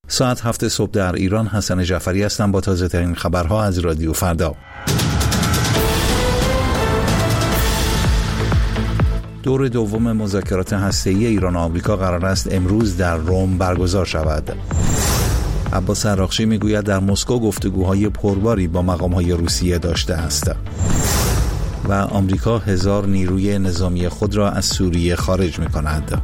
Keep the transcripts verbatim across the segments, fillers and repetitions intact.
ساعت هفت صبح در ایران. حسن جعفری هستم با تازه ترین خبرها از رادیو فردا. دور دوم مذاکرات هسته‌ای ایران و آمریکا قرار است امروز در روم برگزار شود. عباس عراقچی میگوید در مسکو گفتگوهای پرباری با مقام‌های روسیه داشته است. و آمریکا هزار نیروی نظامی خود را از سوریه خارج می‌کند.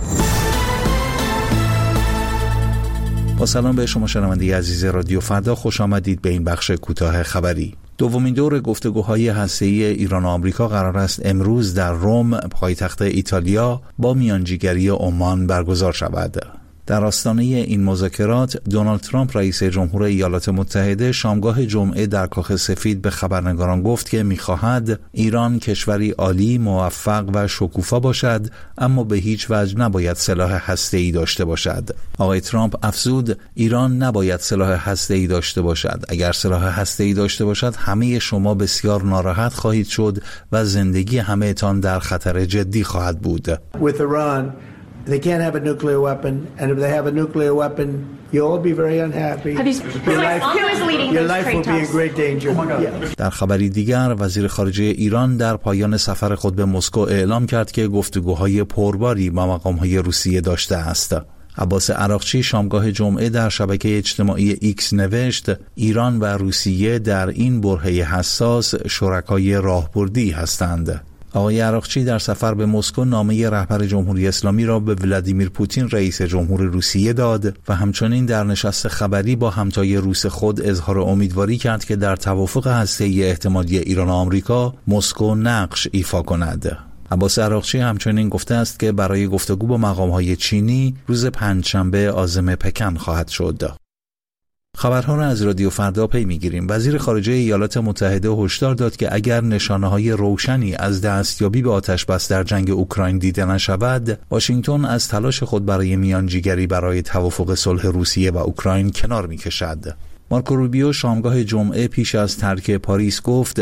با سلام به شما شنونده عزیز رادیو فردا، خوش آمدید به این بخش کوتاه خبری. دومین دور گفتگوهای هسته‌ای ایران و آمریکا قرار است امروز در روم پایتخت ایتالیا با میانجیگری عمان برگزار شود. در آستانه این مذاکرات دونالد ترامپ رئیس جمهور ایالات متحده شامگاه جمعه در کاخ سفید به خبرنگاران گفت که می‌خواهد ایران کشوری عالی، موفق و شکوفا باشد، اما به هیچ وجه نباید سلاح هسته‌ای داشته باشد. آقای ترامپ افزود ایران نباید سلاح هسته‌ای داشته باشد. اگر سلاح هسته‌ای داشته باشد همه شما بسیار ناراحت خواهید شد و زندگی همه‌تان در خطر جدی خواهد بود. With Iran They can't have a nuclear weapon, and if they have a nuclear weapon, you'll all be very unhappy. Have you, your life, who is leading your life will be in great danger. Yeah. در خبری دیگر وزیر خارجه ایران در پایان سفر خود به مسکو اعلام کرد که گفتگوهای پرباری با مقام‌های روسیه داشته است. عباس عراقچی شامگاه جمعه در شبکه اجتماعی ایکس نوشت ایران و روسیه در این برهه حساس شرکای راهبردی هستند. آقای عراقچی در سفر به مسکو نامه رهبر جمهوری اسلامی را به ولادیمیر پوتین رئیس جمهور روسیه داد و همچنین در نشست خبری با همتای روس خود اظهار امیدواری کرد که در توافق هسته‌ای احتمالی ایران و آمریکا مسکو نقش ایفا کند. عباس عراقچی همچنین گفته است که برای گفتگو با مقام‌های چینی روز پنجشنبه عازم پکن خواهد شد. خبرها را از رادیو فردا پی می‌گیریم. وزیر خارجه ایالات متحده هشدار داد که اگر نشانه‌های روشنی از دستیابی به آتش‌بس در جنگ اوکراین دیده نشود، واشنگتن از تلاش خود برای میانجیگری برای توافق صلح روسیه و اوکراین کنار می‌کشد. مارکو روبیو شامگاه جمعه پیش از ترک پاریس گفت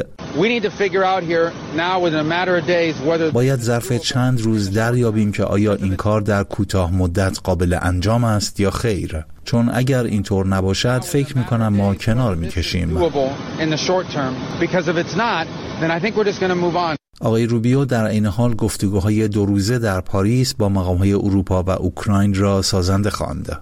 باید ظرف چند روز دریابیم که آیا این کار در کوتاه مدت قابل انجام است یا خیر، چون اگر اینطور نباشد فکر می‌کنم ما کنار می‌کشیم. آقای روبیو در عین حال گفتگوهای دو روزه در پاریس با مقام‌های اروپا و اوکراین را سازنده خواند.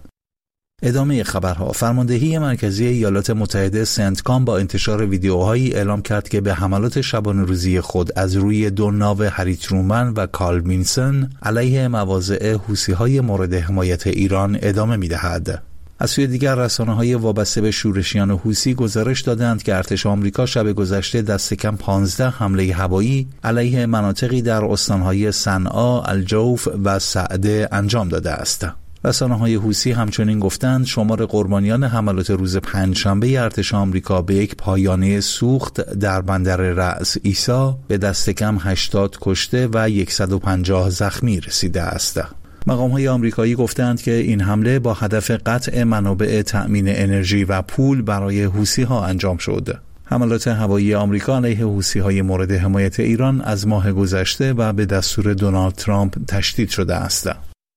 ادامه خبرها. فرماندهی مرکزی ایالات متحده سنتکام با انتشار ویدیوهایی اعلام کرد که به حملات شبانه روزی خود از روی دو ناو هری ترومن و کارل وینسن علیه مواضع حوثی‌های مورد حمایت ایران ادامه می‌دهد. از سوی دیگر رسانه‌های وابسته به شورشیان حوثی گزارش دادند که ارتش آمریکا شب گذشته دست کم پانزده حمله هوایی علیه مناطقی در استان‌های صنعا، الجوف و سعده انجام داده است. رسانه‌های حوثی همچنین گفتند شمار قربانیان حملات روز پنجشنبه ارتش آمریکا به یک پایانه سوخت در بندر رأس عیسی به دست کم هشتاد کشته و صد و پنجاه زخمی رسیده است. مقام‌های آمریکایی گفتند که این حمله با هدف قطع منابع تأمین انرژی و پول برای حوثی‌ها انجام شد. حملات هوایی آمریکا علیه حوثی‌های مورد حمایت ایران از ماه گذشته و به دستور دونالد ترامپ تشدید شده است.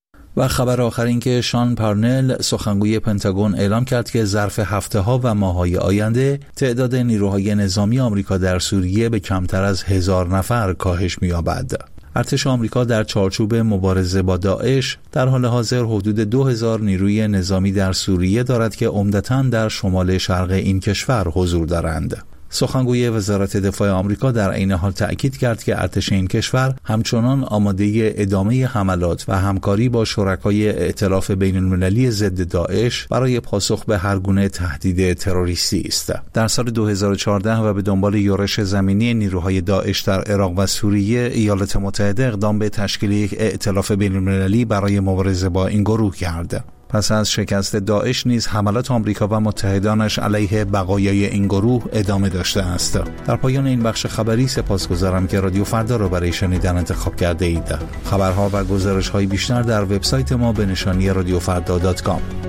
و خبر آخر این که شان پارنل سخنگوی پنتاگون اعلام کرد که ظرف هفته‌ها و ماه‌های آینده تعداد نیروهای نظامی آمریکا در سوریه به کمتر از هزار نفر کاهش می‌یابد. ارتش آمریکا در چارچوب مبارزه با داعش در حال حاضر حدود دو هزار نیروی نظامی در سوریه دارد که عمدتاً در شمال شرق این کشور حضور دارند. سخنگوی وزارت دفاع آمریکا در عین حال تأکید کرد که ارتش این کشور همچنان آماده ادامه حملات و همکاری با شرکای ائتلاف بین‌المللی ضد داعش برای پاسخ به هر گونه تهدید تروریستی است. در سال دو هزار و چهارده و به دنبال یورش زمینی نیروهای داعش در عراق و سوریه، ایالات متحده اقدام به تشکیل یک ائتلاف بین‌المللی برای مبارزه با این گروه کرد. پس از شکست داعش نیز حملات آمریکا و متحدانش علیه بقایای این گروه ادامه داشته است. در پایان این بخش خبری سپاسگزارم که رادیو فردا را برای شنیدن انتخاب کرده اید. خبرها و گزارش‌های بیشتر در وبسایت ما به نشانی رادیو فردا دات کام.